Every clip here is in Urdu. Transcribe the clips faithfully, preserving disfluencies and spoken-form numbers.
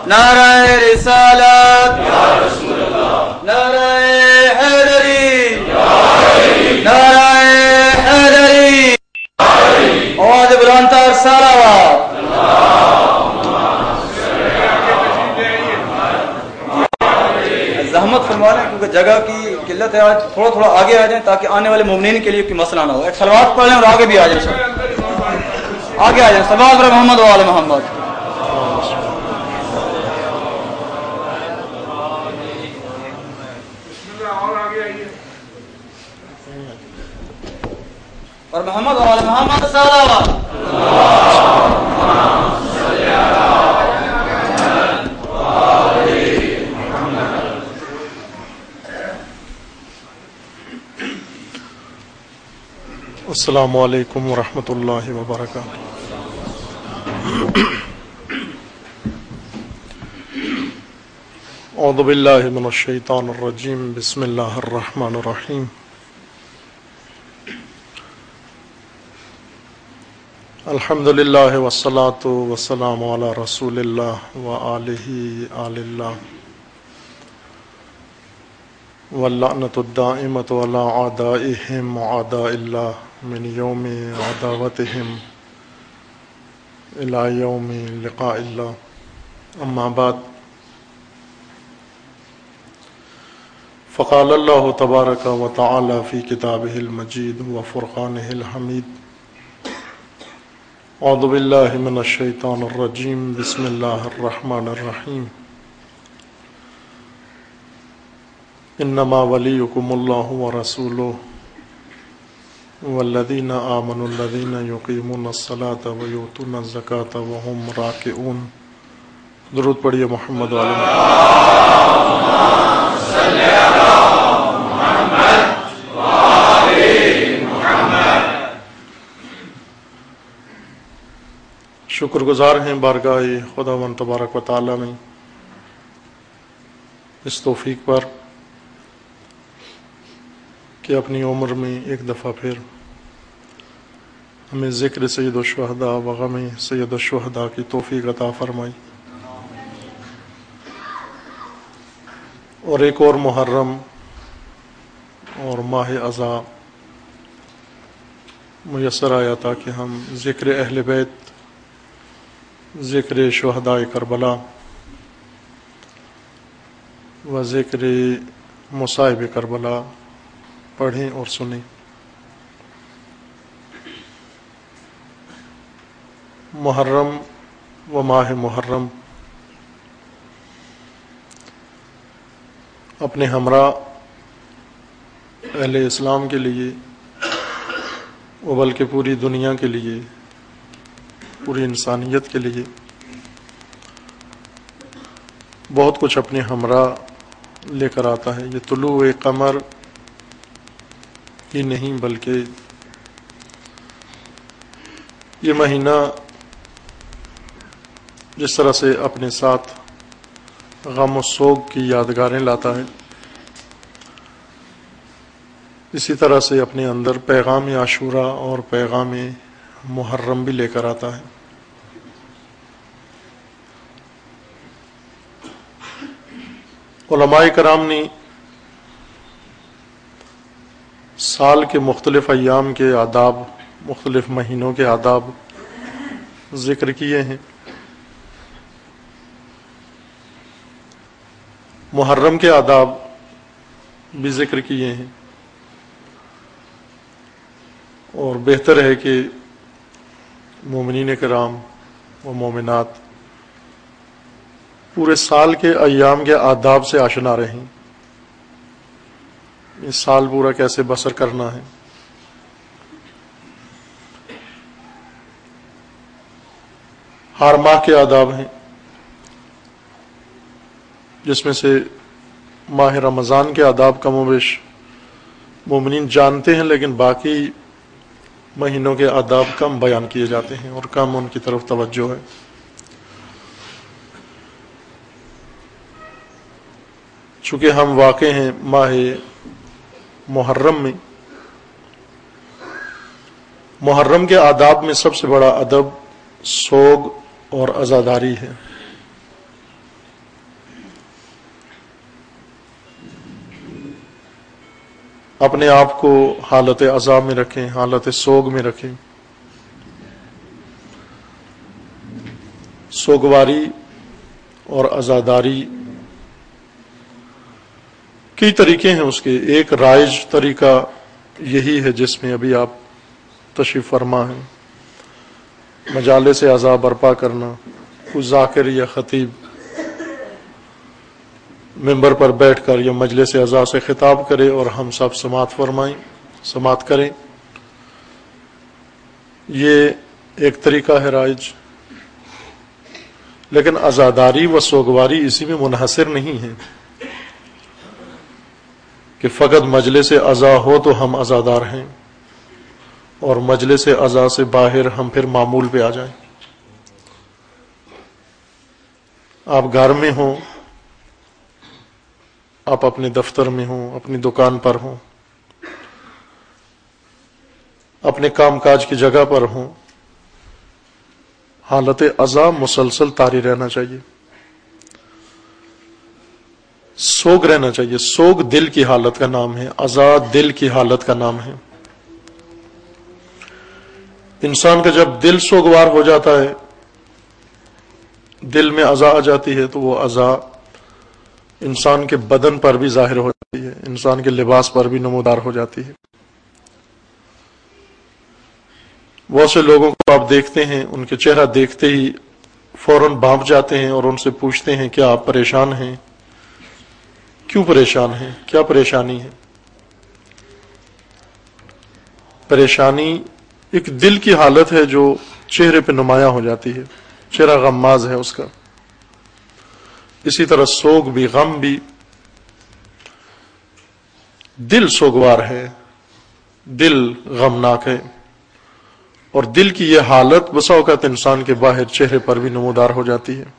نعرہ رسالت یا رسول اللہ، نعرہ حیدری نعرہ حیدری، آواز بلند تر صلوات۔ زحمت فرما لیں کیونکہ جگہ کی قلت ہے، آج تھوڑا تھوڑا آگے آ جائیں تاکہ آنے والے مومنین کے لیے کوئی مسئلہ نہ ہو۔ ایک صلوات پڑھ لیں اور آگے بھی آ جائیں، سب آگے آ جائیں۔ صلوات پر محمد و آل محمد۔ اور محمد و آل محمد صلوات۔ السلام علیکم ورحمۃ اللہ وبرکاتہ۔ اعوذ باللہ من الشیطان الرجیم، بسم اللہ الرحمن الرحیم۔ الحمد للہ والصلاة والسلام علی رسول اللہ وآلہ آل اللہ، واللعنۃ الدائمۃ علی اعدائہم وأعداء اللہ من یوم عداوتہم الی یوم لقاء اللہ، اما بعد، فقال اللہ تبارک و تعالی فی کتابہ المجید وفرقانہ الحمید، اعوذ باللہ من الشیطان الرجیم، بسم اللہ الرحمن الرحیم۔ انما ولیکم اللہ ورسولہ والذین آمنوا الذین یقیمون الصلاة ویؤتون الزکاة وهم راکعون۔ درود پڑھیے محمد علیہ شکر گزار ہیں بارگاہ خداوند تبارک و تعالی میں اس توفیق پر کہ اپنی عمر میں ایک دفعہ پھر ہمیں ذکر سید الشہداء و غم سید الشہداء کی توفیق عطا فرمائی، اور ایک اور محرم اور ماہ عزا میسر آیا تاکہ ہم ذکر اہل بیت، ذکر شہداء کربلا و ذکر مصائب کربلا پڑھیں اور سنیں۔ محرم و ماہ محرم اپنے ہمراہ اہل اسلام کے لیے و بلکہ پوری دنیا کے لیے، پوری انسانیت کے لیے بہت کچھ اپنے ہمراہ لے کر آتا ہے۔ یہ طلوع قمر ہی نہیں بلکہ یہ مہینہ جس طرح سے اپنے ساتھ غم و سوگ کی یادگاریں لاتا ہے، اسی طرح سے اپنے اندر پیغام عاشورہ اور پیغام محرم بھی لے کر آتا ہے۔ علماء کرام نے سال کے مختلف ایام کے آداب، مختلف مہینوں کے آداب ذکر کیے ہیں۔ محرم کے آداب بھی ذکر کیے ہیں، اور بہتر ہے کہ مومنین کرام و مومنات پورے سال کے ایام کے آداب سے آشنا رہیں، اس سال پورا کیسے بسر کرنا ہے۔ ہر ماہ کے آداب ہیں، جس میں سے ماہ رمضان کے آداب کم و بیش مومنین جانتے ہیں، لیکن باقی مہینوں کے آداب کم بیان کیے جاتے ہیں اور کم ان کی طرف توجہ ہے۔ چونکہ ہم واقع ہیں ماہ محرم میں، محرم کے آداب میں سب سے بڑا ادب سوگ اور عزاداری ہے۔ اپنے آپ کو حالت عذاب میں رکھیں، حالت سوگ میں رکھیں. سوگواری اور عزاداری کئی طریقے ہیں اس کے. ایک رائج طریقہ یہی ہے جس میں ابھی آپ تشریف فرما ہیں، مجالس عزا برپا کرنا. کوئی ذاکر یا خطیب ممبر پر بیٹھ کر یا مجلس عزا سے خطاب کرے اور ہم سب سماعت فرمائیں، سماعت کریں. یہ ایک طریقہ ہے رائج. لیکن عزاداری و سوگواری اسی میں منحصر نہیں ہے کہ فقط مجلس عزا ہو تو ہم عزادار ہیں اور مجلس عزا سے باہر ہم پھر معمول پہ آ جائیں. آپ گھر میں ہوں، آپ اپنے دفتر میں ہوں، اپنی دکان پر ہوں، اپنے کام کاج کی جگہ پر ہوں، حالت عزا مسلسل طاری رہنا چاہیے، سوگ رہنا چاہیے. سوگ دل کی حالت کا نام ہے، عزا دل کی حالت کا نام ہے. انسان کا جب دل سوگوار ہو جاتا ہے، دل میں عزا آ جاتی ہے، تو وہ عزا انسان کے بدن پر بھی ظاہر ہو جاتی ہے، انسان کے لباس پر بھی نمودار ہو جاتی ہے. بہت سے لوگوں کو آپ دیکھتے ہیں، ان کے چہرہ دیکھتے ہی فوراً بھانپ جاتے ہیں اور ان سے پوچھتے ہیں کیا آپ پریشان ہیں؟ کیوں پریشان ہیں؟ کیا پریشانی ہے؟ پریشانی ایک دل کی حالت ہے جو چہرے پہ نمایاں ہو جاتی ہے، چہرہ غماز ہے اس کا. اسی طرح سوگ بھی، غم بھی، دل سوگوار ہے، دل غمناک ہے، اور دل کی یہ حالت بسا اوقات انسان کے باہر چہرے پر بھی نمودار ہو جاتی ہے.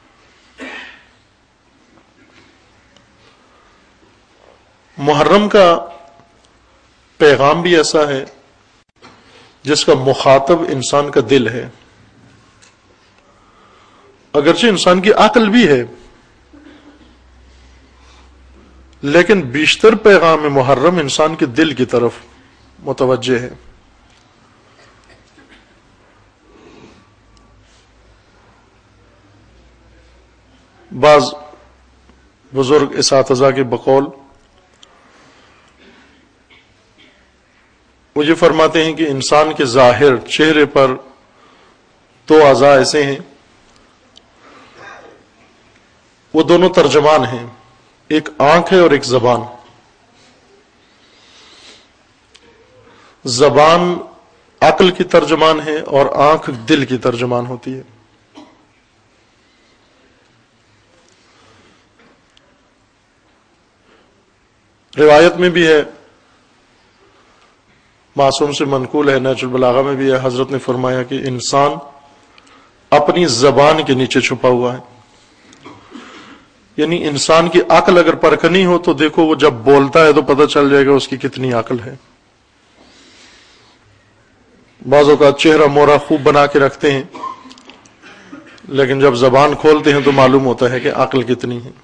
محرم کا پیغام بھی ایسا ہے جس کا مخاطب انسان کا دل ہے. اگرچہ انسان کی عقل بھی ہے، لیکن بیشتر پیغام محرم انسان کے دل کی طرف متوجہ ہے. بعض بزرگ اساتذہ کے بقول وہ یہ فرماتے ہیں کہ انسان کے ظاہر چہرے پر دو اعضاء ایسے ہیں، وہ دونوں ترجمان ہیں، ایک آنکھ ہے اور ایک زبان. زبان عقل کی ترجمان ہے اور آنکھ دل کی ترجمان ہوتی ہے. روایت میں بھی ہے، معصوم سے منقول ہے، نہج البلاغہ میں بھی ہے، حضرت نے فرمایا کہ انسان اپنی زبان کے نیچے چھپا ہوا ہے. یعنی انسان کی عقل اگر پرکھنی ہو تو دیکھو وہ جب بولتا ہے تو پتہ چل جائے گا اس کی کتنی عقل ہے. بعضوں کا چہرہ مورا خوب بنا کے رکھتے ہیں، لیکن جب زبان کھولتے ہیں تو معلوم ہوتا ہے کہ عقل کتنی ہے.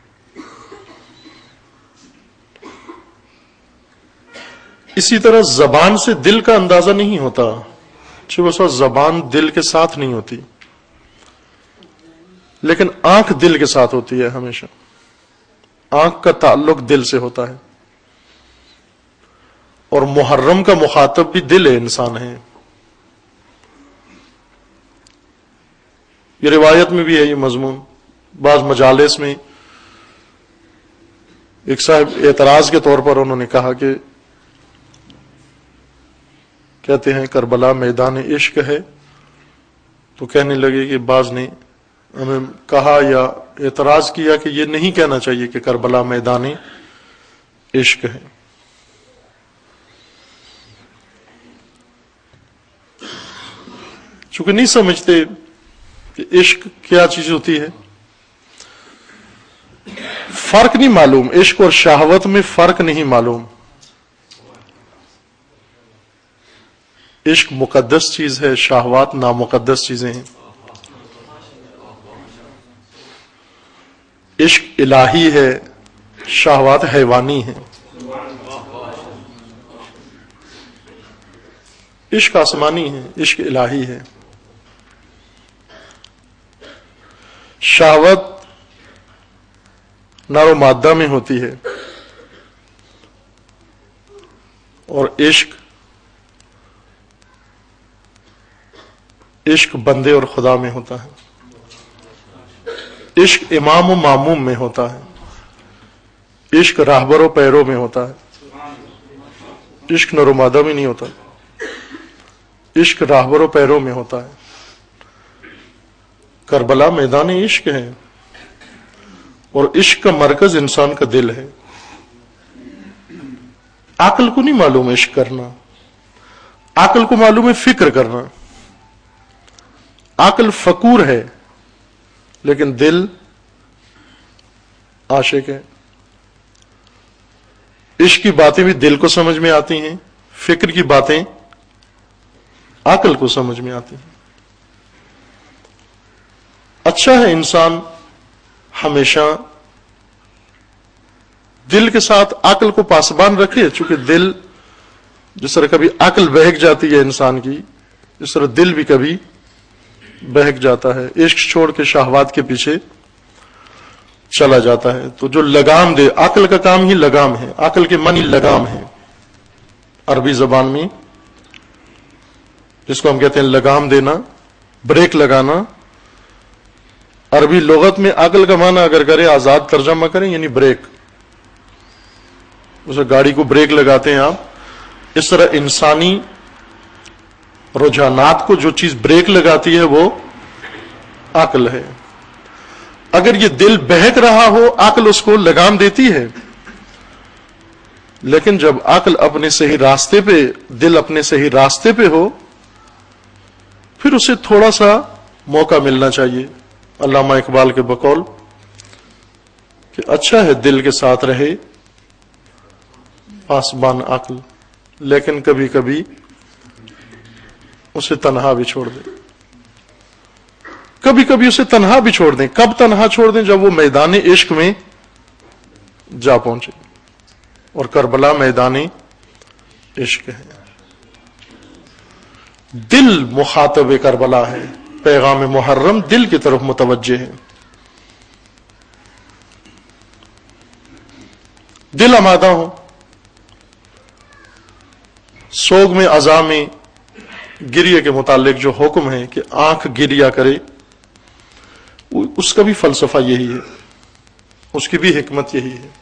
اسی طرح زبان سے دل کا اندازہ نہیں ہوتا، بس زبان دل کے ساتھ نہیں ہوتی، لیکن آنکھ دل کے ساتھ ہوتی ہے. ہمیشہ آنکھ کا تعلق دل سے ہوتا ہے، اور محرم کا مخاطب بھی دل ہے، انسان ہے. یہ روایت میں بھی ہے یہ مضمون. بعض مجالس میں ایک صاحب اعتراض کے طور پر انہوں نے کہا کہ کہتے ہیں کربلا میدان عشق ہے، تو کہنے لگے کہ بعض نے ہمیں کہا یا اعتراض کیا کہ یہ نہیں کہنا چاہیے کہ کربلا میدان عشق ہے. چونکہ نہیں سمجھتے کہ عشق کیا چیز ہوتی ہے، فرق نہیں معلوم، عشق اور شہوت میں فرق نہیں معلوم. عشق مقدس چیز ہے، شہوات نامقدس چیزیں ہیں. عشق الہی ہے، شہوات حیوانی ہیں. عشق آسمانی ہے، عشق الہی ہے. شہوت نار و مادہ میں ہوتی ہے اور عشق عشق بندے اور خدا میں ہوتا ہے. عشق امام و معموم میں ہوتا ہے، عشق راہبر و پیرو میں ہوتا ہے. عشق نر و مادہ میں نہیں ہوتا، عشق راہبر و پیرو میں ہوتا ہے. کربلا میدان عشق ہے اور عشق کا مرکز انسان کا دل ہے. عقل کو نہیں معلوم عشق کرنا، عقل کو معلوم ہے فکر کرنا. عقل فکور ہے لیکن دل عاشق ہے. عشق کی باتیں بھی دل کو سمجھ میں آتی ہیں، فکر کی باتیں عقل کو سمجھ میں آتی ہیں. اچھا ہے انسان ہمیشہ دل کے ساتھ عقل کو پاسبان رکھے، چونکہ دل جس طرح کبھی عقل بہک جاتی ہے انسان کی، اس طرح دل بھی کبھی بہک جاتا ہے، عشق چھوڑ کے شہوات کے پیچھے چلا جاتا ہے. تو جو لگام دے، عقل کا کام ہی لگام ہے، عقل کے معنی لگام ہے. عربی زبان میں جس کو ہم کہتے ہیں لگام دینا، بریک لگانا. عربی لغت میں عقل کا معنی اگر کرے، آزاد ترجمہ کریں، یعنی بریک. اسے گاڑی کو بریک لگاتے ہیں آپ، اس طرح انسانی رجحانات کو جو چیز بریک لگاتی ہے وہ عقل ہے. اگر یہ دل بہک رہا ہو، عقل اس کو لگام دیتی ہے. لیکن جب عقل اپنے صحیح راستے پہ، دل اپنے صحیح راستے پہ ہو، پھر اسے تھوڑا سا موقع ملنا چاہیے. علامہ اقبال کے بقول کہ اچھا ہے دل کے ساتھ رہے پاسبان عقل، لیکن کبھی کبھی اسے تنہا بھی چھوڑ دیں. کبھی کبھی اسے تنہا بھی چھوڑ دیں. کب تنہا چھوڑ دیں؟ جب وہ میدان عشق میں جا پہنچے. اور کربلا میدان عشق ہے. دل مخاطب کربلا ہے، پیغام محرم دل کی طرف متوجہ ہے. دل آمادہ ہو. سوگ میں عزا میں گریے کے متعلق جو حکم ہے کہ آنکھ گریا کرے، اس کا بھی فلسفہ یہی ہے، اس کی بھی حکمت یہی ہے.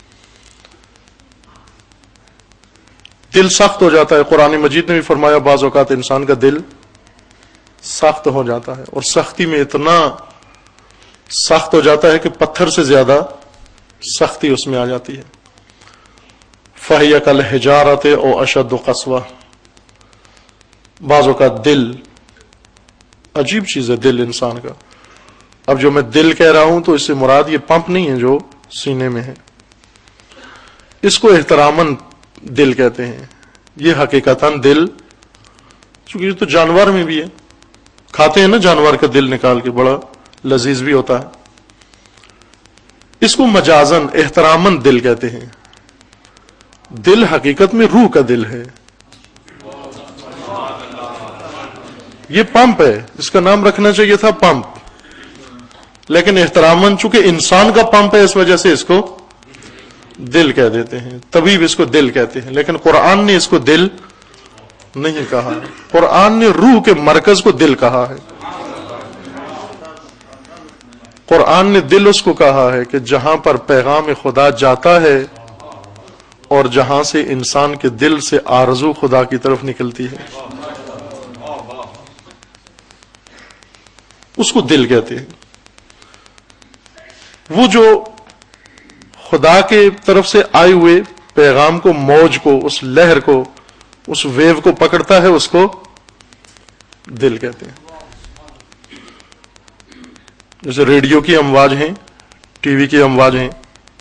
دل سخت ہو جاتا ہے. قرآن مجید نے بھی فرمایا بعض اوقات انسان کا دل سخت ہو جاتا ہے، اور سختی میں اتنا سخت ہو جاتا ہے کہ پتھر سے زیادہ سختی اس میں آ جاتی ہے. فَهِيَ كَالْحِجَارَةِ أَوْ أَشَدُّ قَسْوَةً. بعض اوقات دل عجیب چیز ہے، دل انسان کا. اب جو میں دل کہہ رہا ہوں تو اس سے مراد یہ پمپ نہیں ہے جو سینے میں ہے، اس کو احتراماً دل کہتے ہیں. یہ حقیقتاً دل، چونکہ یہ تو جانور میں بھی ہے، کھاتے ہیں نا جانور کا دل نکال کے، بڑا لذیذ بھی ہوتا ہے. اس کو مجازاً احتراماً دل کہتے ہیں. دل حقیقت میں روح کا دل ہے. یہ پمپ ہے، اس کا نام رکھنا چاہیے تھا پمپ، لیکن احتراماً چونکہ انسان کا پمپ ہے اس وجہ سے اس کو دل کہہ دیتے ہیں. طبیب اس کو دل کہتے ہیں، لیکن قرآن نے اس کو دل نہیں کہا. قرآن نے روح کے مرکز کو دل کہا ہے. قرآن نے دل اس کو کہا ہے کہ جہاں پر پیغام خدا جاتا ہے اور جہاں سے انسان کے دل سے آرزو خدا کی طرف نکلتی ہے، اس کو دل کہتے ہیں. وہ جو خدا کے طرف سے آئے ہوئے پیغام کو، موج کو، اس لہر کو، اس ویو کو پکڑتا ہے، اس کو دل کہتے ہیں. جیسے ریڈیو کی امواج ہیں، ٹی وی کی امواج ہیں.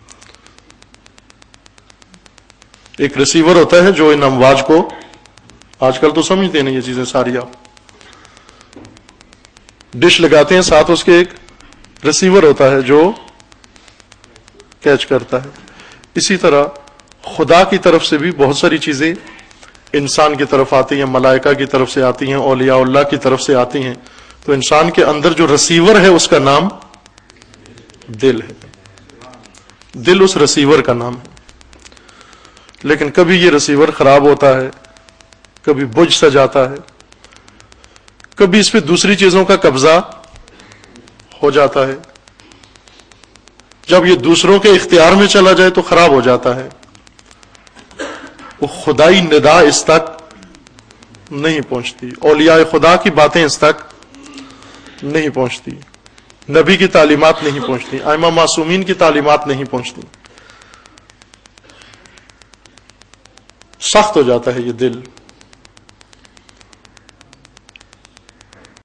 ایک ریسیور ہوتا ہے جو ان امواج کو، آج کل تو سمجھتے ہیں یہ چیزیں ساری، آپ ڈش لگاتے ہیں ساتھ اس کے ایک ریسیور ہوتا ہے جو کیچ کرتا ہے. اسی طرح خدا کی طرف سے بھی بہت ساری چیزیں انسان کی طرف آتی ہیں، ملائکہ کی طرف سے آتی ہیں، اولیاء اللہ کی طرف سے آتی ہیں، تو انسان کے اندر جو رسیور ہے اس کا نام دل ہے. دل اس رسیور کا نام ہے. لیکن کبھی یہ رسیور خراب ہوتا ہے، کبھی بجھ سا جاتا ہے، کبھی اس پہ دوسری چیزوں کا قبضہ ہو جاتا ہے. جب یہ دوسروں کے اختیار میں چلا جائے تو خراب ہو جاتا ہے. وہ خدائی ندا اس تک نہیں پہنچتی، اولیاء خدا کی باتیں اس تک نہیں پہنچتی، نبی کی تعلیمات نہیں پہنچتی، ائمہ معصومین کی تعلیمات نہیں پہنچتی. سخت ہو جاتا ہے یہ دل.